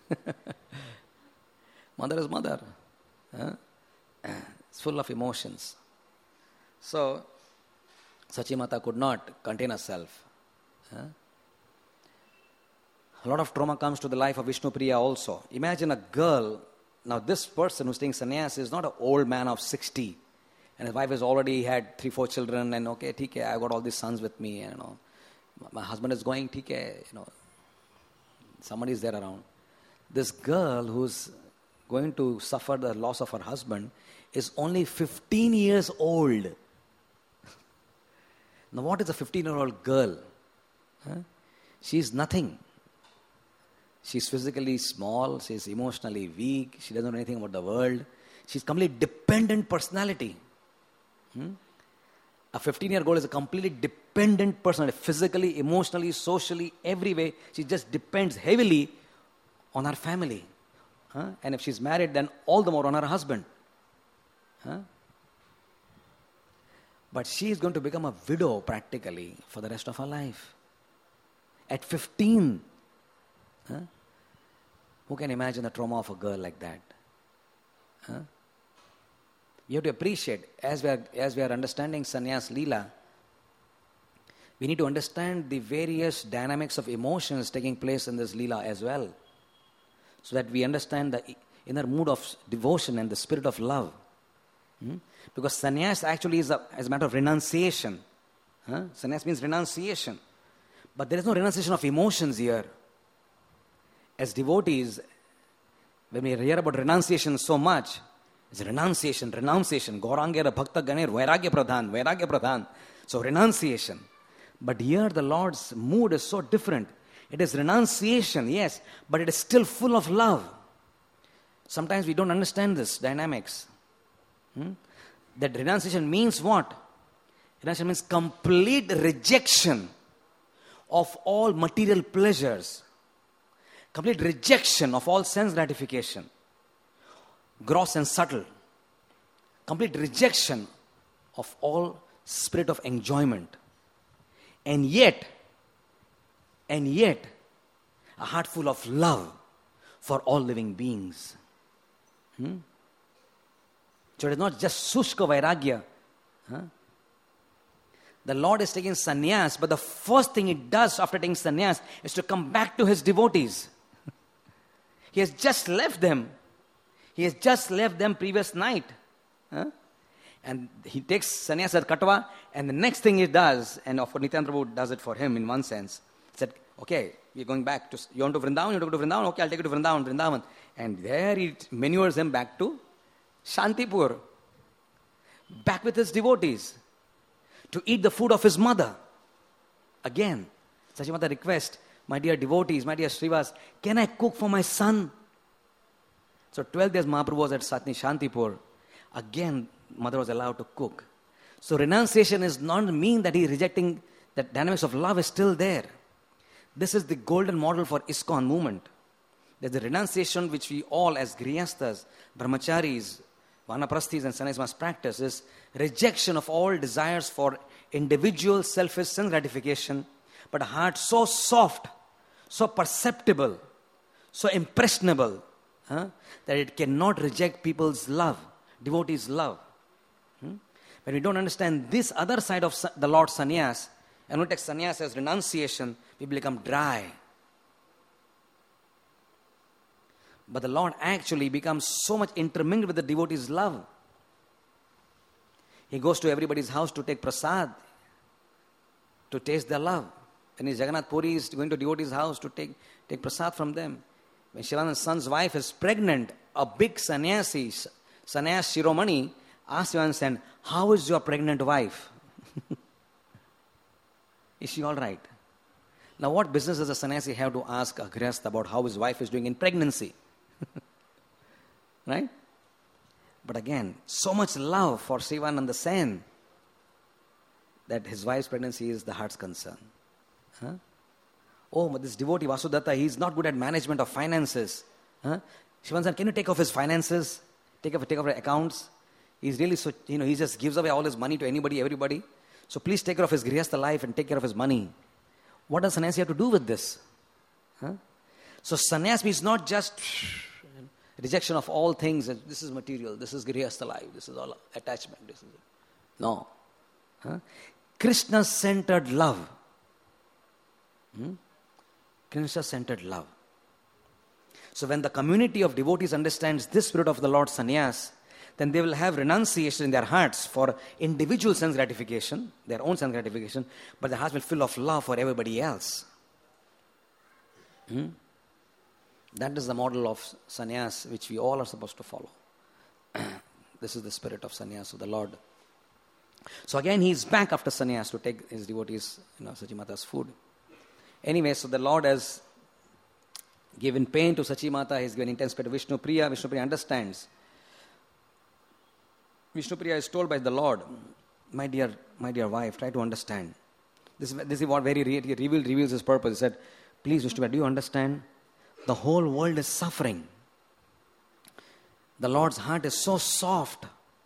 Mother is mother. Huh? It's full of emotions. So, Sachi Mata could not contain herself. Huh? A lot of trauma comes to the life of Vishnu Priya also. Imagine a girl, now this person who's taking sannyas is not an old man of sixty. And his wife has already had three, four children and okay, okay, I got all these sons with me. And, you know, my husband is going, okay, you know, somebody is there around. This girl who's going to suffer the loss of her husband is only fifteen years old. Now what is a fifteen-year-old girl? Huh? She is nothing. She's physically small, she's emotionally weak, she doesn't know anything about the world. She's completely dependent personality. Hmm? A fifteen-year-old is a completely dependent personality, physically, emotionally, socially, every way. She just depends heavily on her family. Huh? And if she's married, then all the more on her husband. Huh? But she is going to become a widow practically for the rest of her life. At fifteen. Huh? Who can imagine the trauma of a girl like that? Huh? You have to appreciate, as we are, as we are understanding Sannyas Leela, we need to understand the various dynamics of emotions taking place in this Leela as well. So that we understand the inner mood of devotion and the spirit of love. Hmm? Because sannyas actually is a, as a matter of renunciation. Huh? Sannyas means renunciation. But there is no renunciation of emotions here. As devotees, when we hear about renunciation so much, it's renunciation, renunciation. Gaurangera bhakta ganer, vairagya pradhan, vairagya pradhan. So renunciation. But here the Lord's mood is so different. It is renunciation, yes, but it is still full of love. Sometimes we don't understand this dynamics. Hmm? That renunciation means what? Renunciation means complete rejection of all material pleasures. Complete rejection of all sense gratification. Gross and subtle. Complete rejection of all spirit of enjoyment. And yet, and yet a heart full of love for all living beings. Hmm? So it is not just Sushka Vairagya. Huh? The Lord is taking sannyas, but the first thing He does after taking sannyas is to come back to His devotees. He has just left them. He has just left them previous night. Huh? And He takes sannyas at Katwa, and the next thing He does, and of course Nityananda Prabhu does it for him in one sense, he said, okay, you're going back to, you want to Vrindavan, you want to go to Vrindavan? Okay, I'll take you to Vrindavan, Vrindavan. And there He manures him back to Shantipur, back with His devotees, to eat the food of His mother. Again, Sachimata request, my dear devotees, my dear Srivas, can I cook for my son? So twelve days Mahaprabhu was at Satni Shantipur. Again, mother was allowed to cook. So renunciation is not mean that he is rejecting, that dynamics of love is still there. This is the golden model for ISKCON movement. There's a renunciation which we all as Grihasthas, Brahmacharis, Vanaprasthis and Sannyas must practice is rejection of all desires for individual selfish sense gratification, but a heart so soft, so perceptible, so impressionable, huh, that it cannot reject people's love, devotees' love. Hmm? When we don't understand this other side of the Lord sannyas, and we take sannyas as renunciation, we become dry. But the Lord actually becomes so much intermingled with the devotees' love. He goes to everybody's house to take prasad, to taste their love. When Jagannath Puri is going to devotees' house to take, take prasad from them. When Shivananda's son's wife is pregnant, a big sannyasi, sannyas Shiromani, asks Shivananda, how is your pregnant wife? Is she all right? Now what business does a sannyasi have to ask a grihastha about how his wife is doing in pregnancy? Right? But again, so much love for Sivananda Sen that his wife's pregnancy is the heart's concern. Huh? Oh, but this devotee Vasudatta, he is not good at management of finances. Huh? Shivananda, can you take off his finances? Take off, take off his accounts? He's really so, you know, he just gives away all his money to anybody, everybody. So please take care of his grihastha life and take care of his money. What does sannyasi have to do with this? Huh? So sannyas means not just rejection of all things. This is material, this is grihastha life, this is all attachment. This is it. No. Huh? Krishna-centered love. Hmm? Krishna-centered love. So when the community of devotees understands this spirit of the Lord sannyas, then they will have renunciation in their hearts for individual sense gratification, their own sense gratification, but their hearts will fill of love for everybody else. Hmm? That is the model of sannyas which we all are supposed to follow. This is the spirit of sannyas of the Lord. So again, he is back after sannyas to take his devotees, you know, Sachimata's food. Anyway, so the Lord has given pain to Sachimata, he has given intense pain to Vishnu Priya. Vishnu Priya understands. Vishnu Priya is told by the Lord, my dear, my dear wife, try to understand. This, this is what very re- he revealed, reveals his purpose. He said, please Vishnu Priya, do you understand? The whole world is suffering. The Lord's heart is so soft,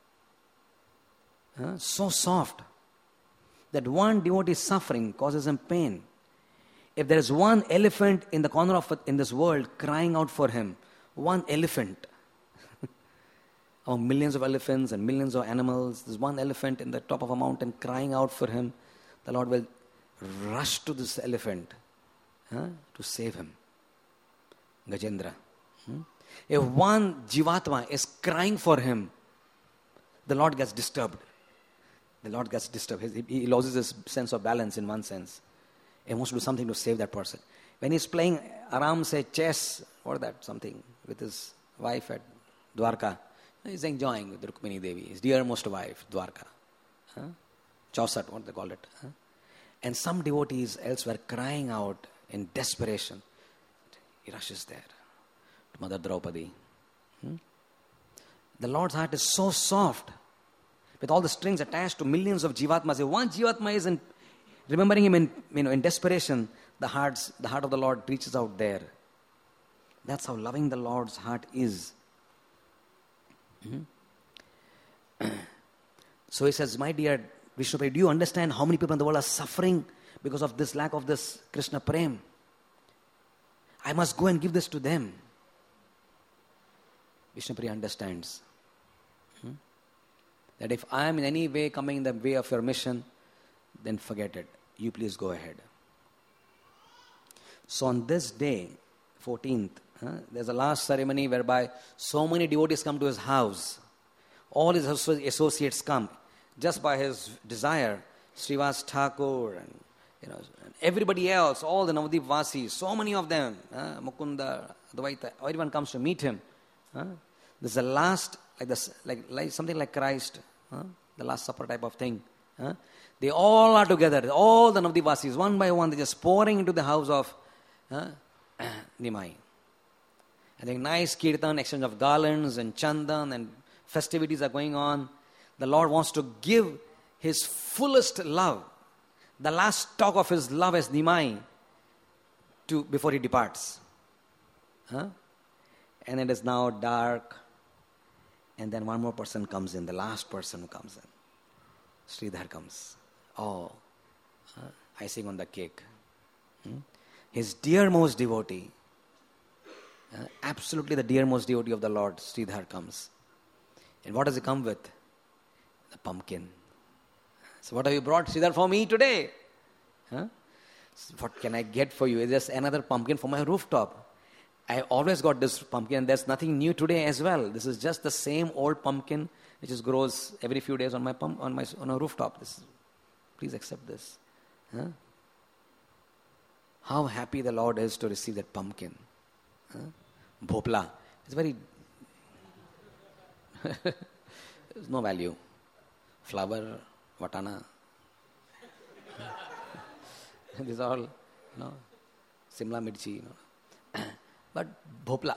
huh? so soft, that one devotee suffering causes him pain. If there is one elephant in the corner of in this world crying out for him, one elephant, among millions of elephants and millions of animals, there's one elephant in the top of a mountain crying out for him, the Lord will rush to this elephant huh, to save him. Gajendra. Hmm? If one Jivatma is crying for him, the Lord gets disturbed. The Lord gets disturbed. He, he loses his sense of balance in one sense. He wants to do something to save that person. When he's playing Aram, say, chess, or that, something, with his wife at Dwarka, he's enjoying with Rukmini Devi, his dearmost wife, Dwarka. Huh? Chausat, what they call it. Huh? And some devotees elsewhere crying out in desperation. He rushes there to Mother Draupadi. Hmm? The Lord's heart is so soft, with all the strings attached to millions of jivatmas. If one jivatma is in, remembering him in, you know, in desperation, the hearts, the heart of the Lord reaches out there. That's how loving the Lord's heart is. Hmm? So he says, my dear Vishnu, do you understand how many people in the world are suffering because of this lack of this Krishna Prem? I must go and give this to them. Vishnupriya understands hmm, that if I am in any way coming in the way of your mission, then forget it. You please go ahead. So on this day, fourteenth, huh, there's a last ceremony whereby so many devotees come to his house. All his associates come. Just by his desire, Srivas Thakur and you know and everybody else, all the Navadip Vasis, so many of them, uh, Mukunda, Advaita, everyone comes to meet him. Huh? This is the last, like this, like, like something like Christ, huh? The Last Supper type of thing. Huh? They all are together, all the Navadip Vasis, one by one, they're just pouring into the house of huh? Nimai. I think nice kirtan, exchange of garlands and chandan and festivities are going on. The Lord wants to give His fullest love, the last talk of His love as Nimai, to before He departs. Huh? And it is now dark. And then one more person comes in, the last person who comes in. Sridhar comes. Oh, uh, icing on the cake. Hmm? His dearmost devotee, uh, absolutely the dearmost devotee of the Lord, Sridhar comes. And what does he come with? The pumpkin. So what have you brought, Sridhar, for me today? Huh? So what can I get for you? It's just another pumpkin for my rooftop. I always got this pumpkin, and there's nothing new today as well. This is just the same old pumpkin which just grows every few days on my pump, on my on a rooftop. This, please accept this. Huh? How happy the Lord is to receive that pumpkin. Huh? Bhopla. It's very... There's no value. Flower, Vatana. These are all, you know, Simla Mirchi, you know. But Bhopla.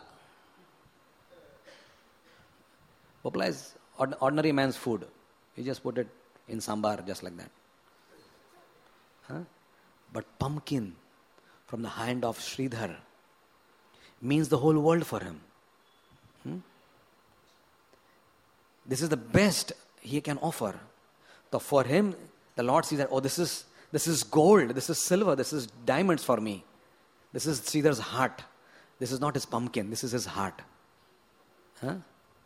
Bhopla is ordinary man's food. You just put it in sambar just like that. Huh? But pumpkin from the hand of Sridhar means the whole world for him. Hmm? This is the best he can offer. So for him, the Lord sees that, oh, this is this is gold, this is silver, this is diamonds for me. This is Sridhar's heart. This is not his pumpkin, this is his heart. Huh?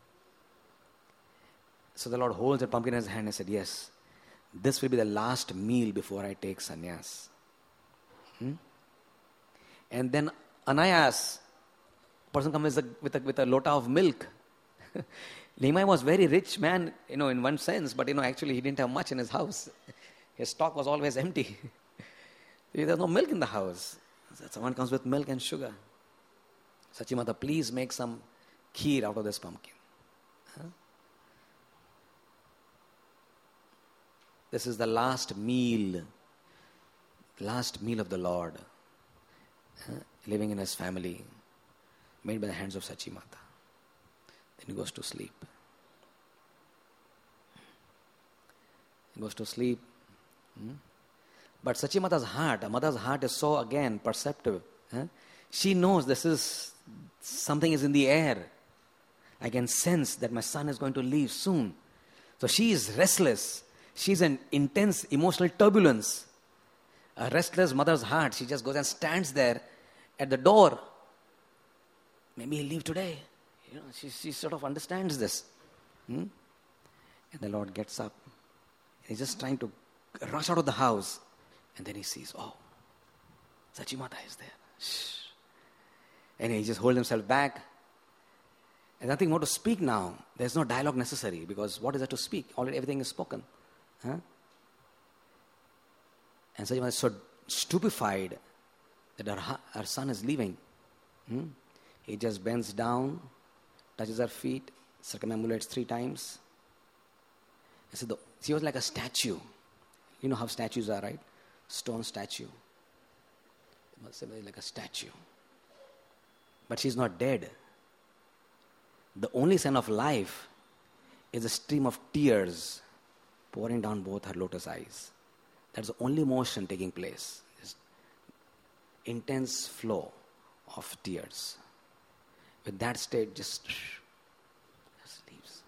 So the Lord holds the pumpkin in his hand and said, yes, this will be the last meal before I take sannyas. Hmm? And then Anayas, person comes with a, with a, with a lota of milk. Nimai was very rich man, you know, in one sense, but you know, actually he didn't have much in his house. His stock was always empty. There's no milk in the house. Someone comes with milk and sugar. Sachimata, please make some kheer out of this pumpkin. Huh? This is the last meal, last meal of the Lord, huh? Living in his family, made by the hands of Sachimata. Then he goes to sleep. He goes to sleep. Hmm? But Sachimata's heart, a mother's heart is so, again, perceptive. Huh? She knows this is, something is in the air. I can sense that my son is going to leave soon. So she is restless. She's in intense emotional turbulence. A restless mother's heart, she just goes and stands there at the door. Maybe he'll leave today. You know, she, she sort of understands this. Hmm? And the Lord gets up. He's just trying to rush out of the house. And then he sees, oh, Sachimata is there. Shh. And he just holds himself back. There's nothing more to speak now. There's no dialogue necessary because what is there to speak? Already everything is spoken. Huh? And Sachimata is so stupefied that her, her son is leaving. Hmm? He just bends down, touches her feet, circumambulates three times. So the, she was like a statue. You know how statues are, right? Stone statue. Like a statue. But she's not dead. The only sign of life is a stream of tears pouring down both her lotus eyes. That's the only motion taking place. Just intense flow of tears. With that state, just, just leaves.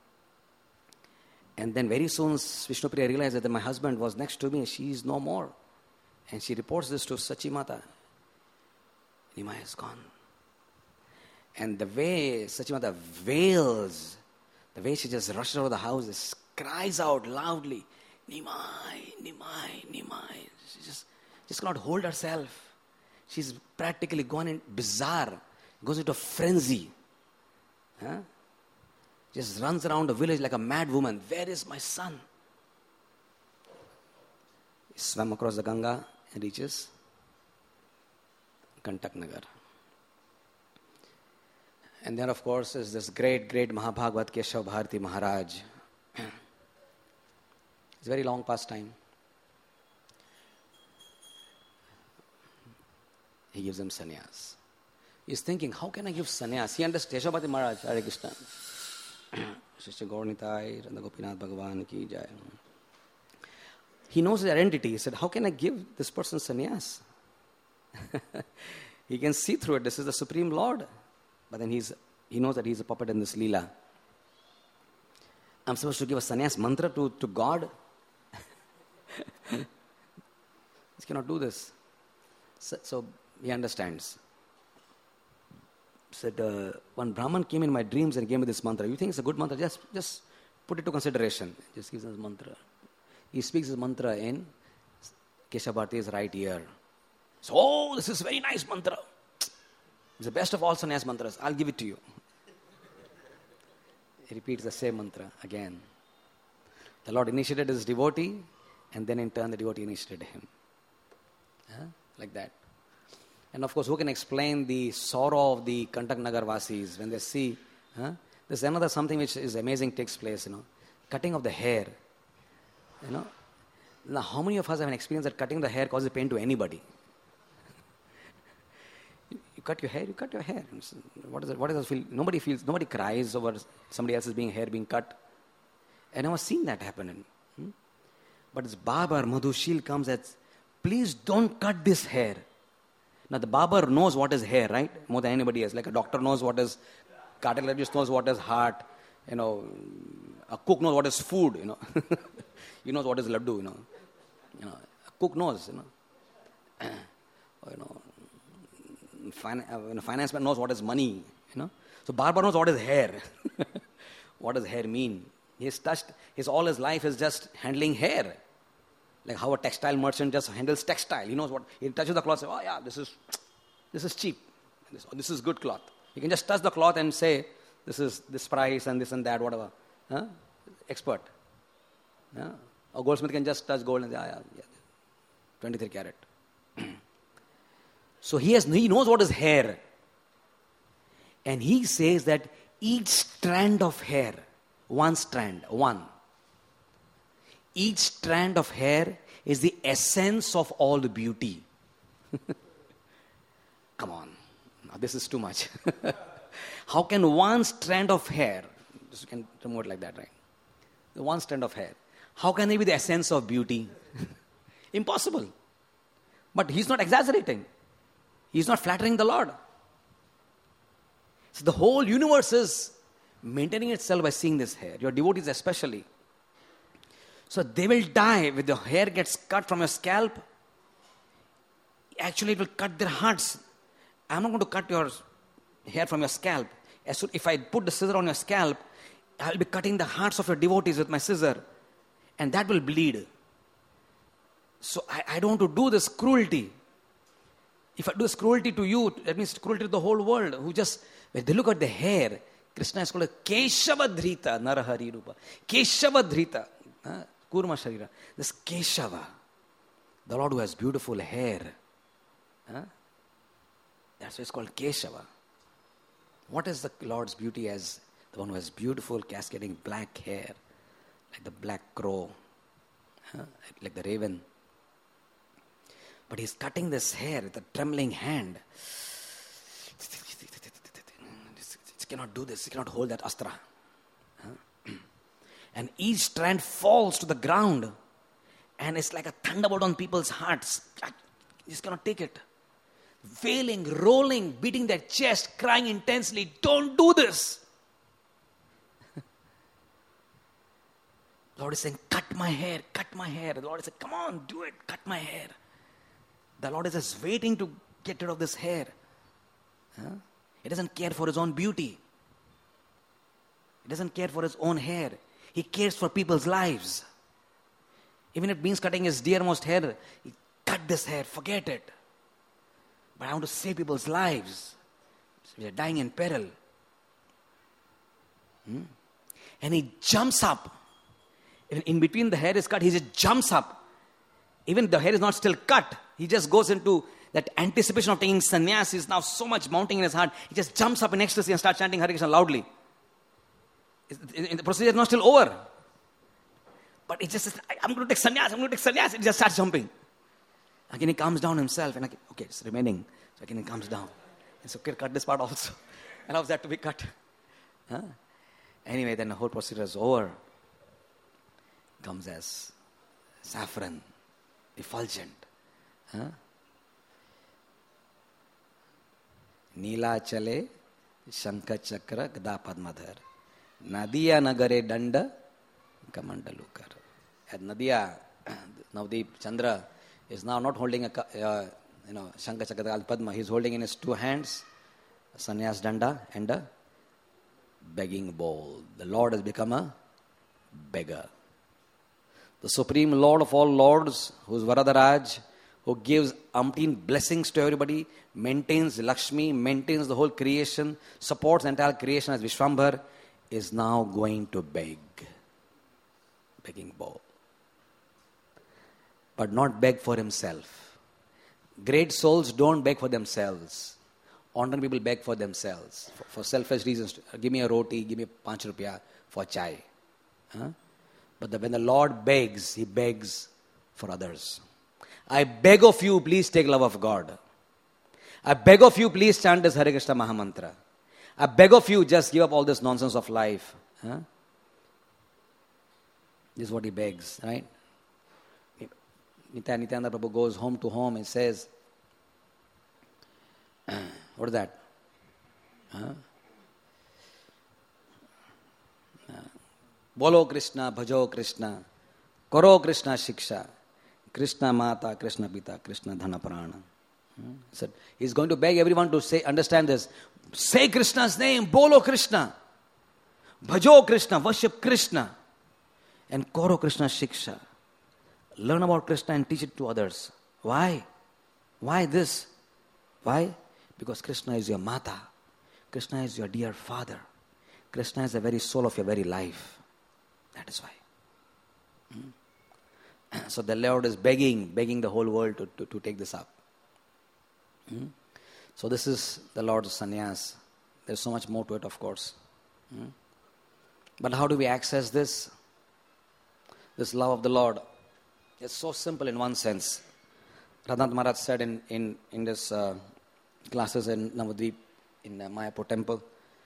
And then very soon, Vishnupriya realized that my husband was next to me. She is no more. And she reports this to Sachimata. Nimai is gone. And the way Sachimata wails, the way she just rushes out of the house, just cries out loudly, Nimai, Nimai, Nimai. She just, just cannot hold herself. She's practically gone in bizarre, goes into a frenzy. Huh? Just runs around the village like a mad woman. Where is my son? He swam across the Ganga and reaches Kantak Nagar. And then, of course, is this great, great Mahabhagavat Keshav Bharati Maharaj. It's a very long past time. He gives him sannyas. He's thinking, how can I give sannyas? He understands. Keshav Bharati Maharaj, Hare Krishna. Shishya Gaurnitai, Randa Gopinath Bhagavan ki jai. He knows his identity. He said, how can I give this person sannyas? He can see through it. This is the Supreme Lord. But then he's, he knows that he's a puppet in this Leela. I'm supposed to give a sannyas mantra to, to God? He cannot do this. So, so he understands. Said, uh, one Brahman came in my dreams and gave me this mantra. You think it's a good mantra? Just, just put it to consideration. Just gives us mantra. He speaks his mantra in Keshav Bharati's right ear. So, oh, this is very nice mantra. It's the best of all sannyas mantras. I'll give it to you. He repeats the same mantra again. The Lord initiated his devotee, and then in turn the devotee initiated him. Huh? Like that. And of course, who can explain the sorrow of the Kantak Nagar Vasis when they see, huh? There's another something which is amazing takes place, you know, cutting of the hair. You know, now how many of us have an experience that cutting the hair causes pain to anybody? You cut your hair, you cut your hair. What does it, what does it feel? Nobody feels, nobody cries over somebody else's being hair being cut. And I was seeing that happen. Hmm? But this barber, Madhushil, comes and says, please don't cut this hair. Now the barber knows what is hair, right? More than anybody else. Like a doctor knows what is, cardiologist knows what is heart. You know, a cook knows what is food, you know. He knows what is laddu, you know. You know, a cook knows, you know. Or, you know, fin- uh, finance man knows what is money, you know. So barber knows what is hair. What does hair mean? He's touched, his all his life is just handling hair. Like how a textile merchant just handles textile. He knows what, he touches the cloth, say, oh yeah, this is this is cheap. This, this is good cloth. He can just touch the cloth and say, this is this price and this and that, whatever. Huh? Expert. Yeah? A goldsmith can just touch gold and say, ah, yeah, yeah, twenty-three carat. So he has, he knows what is hair. And he says that each strand of hair, one strand, one. Each strand of hair is the essence of all the beauty. Come on. Now this is too much. How can one strand of hair, just you can remove it like that, right? The one strand of hair. How can they be the essence of beauty? Impossible. But he's not exaggerating. He's not flattering the Lord. So the whole universe is maintaining itself by seeing this hair. Your devotees especially. So they will die when the hair gets cut from your scalp. Actually, it will cut their hearts. I'm not going to cut your hair from your scalp. As soon, if I put the scissor on your scalp, I'll be cutting the hearts of your devotees with my scissor. And that will bleed. So I, I don't want to do this cruelty. If I do this cruelty to you, that means cruelty to the whole world. Who just, when they look at the hair, Krishna is called Keshava Dhrita, Narahari Rupa. Keshava Dhrita. Huh? Kurma Sharira. This Keshava, the Lord who has beautiful hair. Huh? That's why it's called Keshava. What is the Lord's beauty as? The one who has beautiful cascading black hair, like the black crow, huh? Like the raven. But he's cutting this hair with a trembling hand. He cannot do this. He cannot hold that astra. Huh? And each strand falls to the ground. And it's like a thunderbolt on people's hearts. You just cannot take it. Wailing, rolling, beating their chest, crying intensely, don't do this. The Lord is saying, cut my hair, cut my hair. The Lord is saying, come on, do it, cut my hair. The Lord is just waiting to get rid of this hair. Huh? He doesn't care for his own beauty. He doesn't care for his own hair. He cares for people's lives. Even if it means cutting his dearmost hair, he cut this hair, forget it. But I want to save people's lives. We are dying in peril. Hmm? And he jumps up. Even in between the hair is cut, he just jumps up. Even the hair is not still cut. He just goes into that anticipation of taking sannyas. Is now so much mounting in his heart. He just jumps up in ecstasy and starts chanting Hare Krishna loudly. The procedure is not still over. But he just says, I'm going to take sannyas, I'm going to take sannyas. He just starts jumping. Again, he calms down himself. And again, okay, it's remaining. So again, he calms down. And so, okay, cut this part also. Allows that to be cut. Huh? Anyway, then the whole procedure is over. Comes as saffron, effulgent. Huh? Neela chale, Shankha chakra, Gada padmadhar. Nadiya nagare danda, Kamandalukar. At Nadiya, Navdeep Chandra is now not holding a uh, you know Shankha chakra Padma. He is holding in his two hands a sannyas danda and a begging bowl. The Lord has become a beggar. The Supreme Lord of all Lords, who is Varadaraj, who gives umpteen blessings to everybody, maintains Lakshmi, maintains the whole creation, supports the entire creation as Vishwambhar, is now going to beg. Begging bowl. But not beg for himself. Great souls don't beg for themselves. Ordinary people beg for themselves, for, for selfish reasons. Give me a roti, give me panch rupiah for chai. Huh? But the, when the Lord begs, he begs for others. I beg of you, please take love of God. I beg of you, please chant this Hare Krishna Mahamantra. I beg of you, just give up all this nonsense of life. Huh? This is what he begs, right? Nityananda Prabhu goes home to home and says, what is that? Huh? Bolo Krishna, Bhajo Krishna, Karo Krishna Shiksha, Krishna Mata, Krishna Pita, Krishna Dhana Prana. So he's going to beg everyone to say, understand this. Say Krishna's name, Bolo Krishna, Bhajo Krishna, worship Krishna, and Karo Krishna Shiksha. Learn about Krishna and teach it to others. Why? Why this? Why? Because Krishna is your Mata. Krishna is your dear father. Krishna is the very soul of your very life. That is why. Hmm? So the Lord is begging, begging the whole world to, to, to take this up. Hmm? So this is the Lord's sannyas. There's so much more to it, of course. Hmm? But how do we access this? This love of the Lord. It's so simple in one sense. Radhanath Maharaj said in, in, in this uh, classes in Navadvip, in uh, Mayapur temple,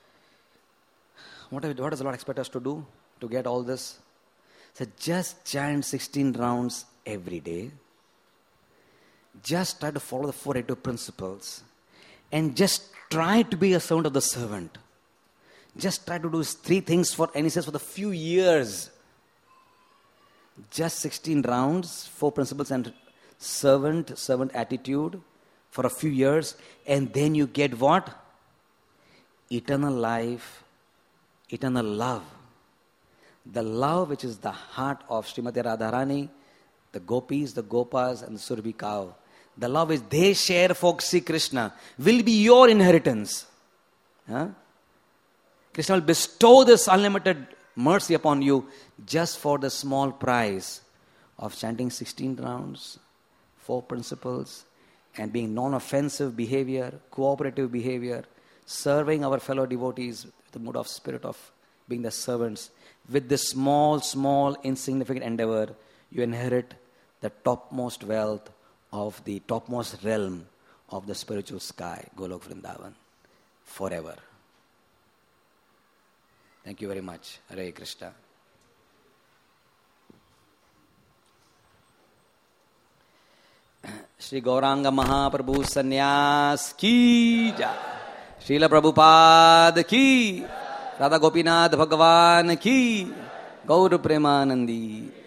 what, what does the Lord expect us to do to get all this? He said, just chant sixteen rounds every day. Just try to follow the four eighty-two principles. And just try to be a servant of the servant. Just try to do three things for, and he says, for the few years. Just sixteen rounds, four principles and servant, servant attitude for a few years. And then you get what? Eternal life, eternal love. The love which is the heart of Srimati Radharani, the gopis, the gopas and the Surabhi cow. The love is they share for Sri Krishna will be your inheritance. Huh? Krishna will bestow this unlimited mercy upon you just for the small price of chanting sixteen rounds, four principles, and being non-offensive behavior, cooperative behavior, serving our fellow devotees with the mood of spirit of being the servants. With this small, small, insignificant endeavor, you inherit the topmost wealth of the topmost realm of the spiritual sky, Golok Vrindavan, forever. Thank you very much. Hare Krishna. Shri Gauranga Mahaprabhu Sannyas ki jai. Srila Prabhupada ki. Radha Gopinath Bhagavan ki. Gaur Premanandi.